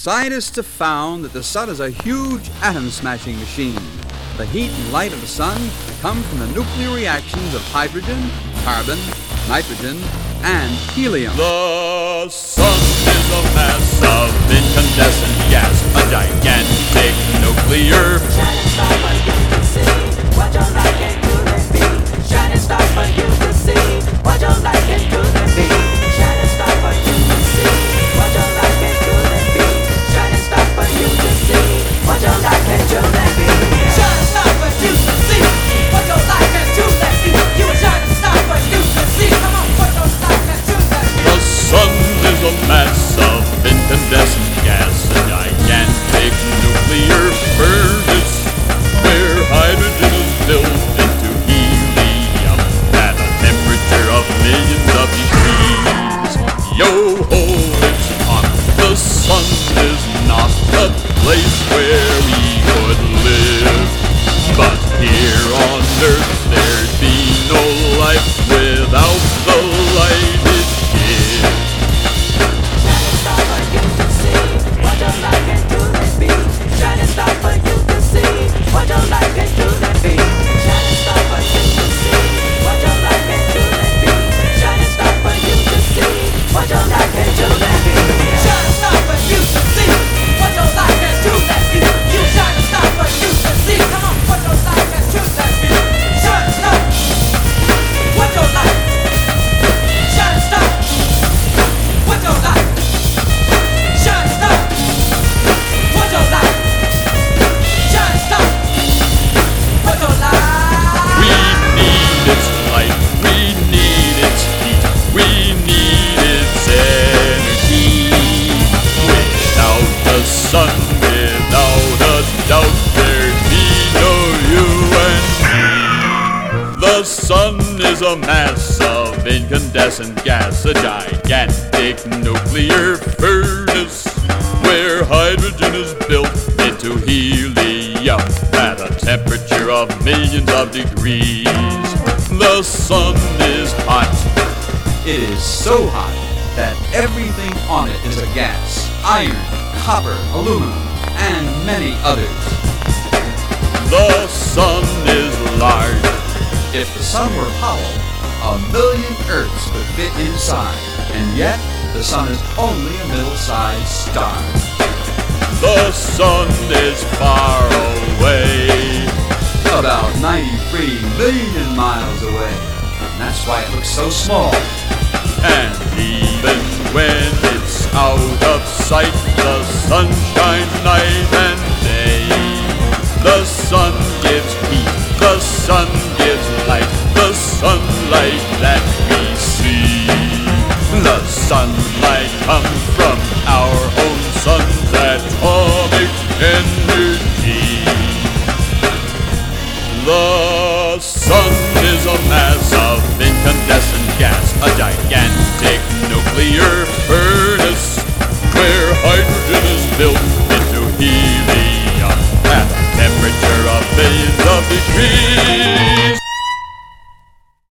Scientists have found that the sun is a huge atom-smashing machine. The heat and light of the sun come from the nuclear reactions of hydrogen, carbon, nitrogen, and helium. The sun is a mass of incandescent gas, a gigantic nuclear. Shining star for you to see what your light can do and be. Shining star for you to see what your light can do and be. Shining star for you to see what your light can do and be. Shining star for you to see what your light can do and be. Shining star for you to see what your light can do and be. You a shining star for you to see. Come on, what your light can do and be. The sun is a mass of incandescent gas, a gigantic nuclear furnace where hydrogen is built into helium at a temperature of millions of degrees. Yo ho, it's hot. The sun is not a place where we could live, but here on Earth there'd be no life without the light it gives. Shining star for you to see what your light can do and be. Shining star for you to see what your light can do and be. Shining star for you to see what your light can do and be. Shining star for you to see what your light can do and be. Shining star for you to see what your light can do and be. You shining star for you to see. Come on, what your light can do and be. Shining star, what your light. Shining star, what your light. Shining star, what your light. Shining star, what your light. We need its light, we need its heat, we need its energy. Without the sun, without a doubt, there'd be no you and me. The sun is a mass of incandescent gas, a gigantic nuclear furnace where hydrogen is built into helium at a temperature of millions of degrees. The sun is hot. It is so hot that everything on it is a gas. Iron, copper, aluminum, and many others. The sun is large. If the sun were hollow, 1 million Earths could fit inside, and yet the sun is only a middle-sized star. The sun is far away. About 93 million miles away. And that's why it looks so small. And even when it's out of sight, the sun shines night and day. The sun gives heat, the sun gives light, the sunlight that we see. The sunlight comes from our own sun's atomic energy. The sun is a mass of incandescent gas, a gigantic nuclear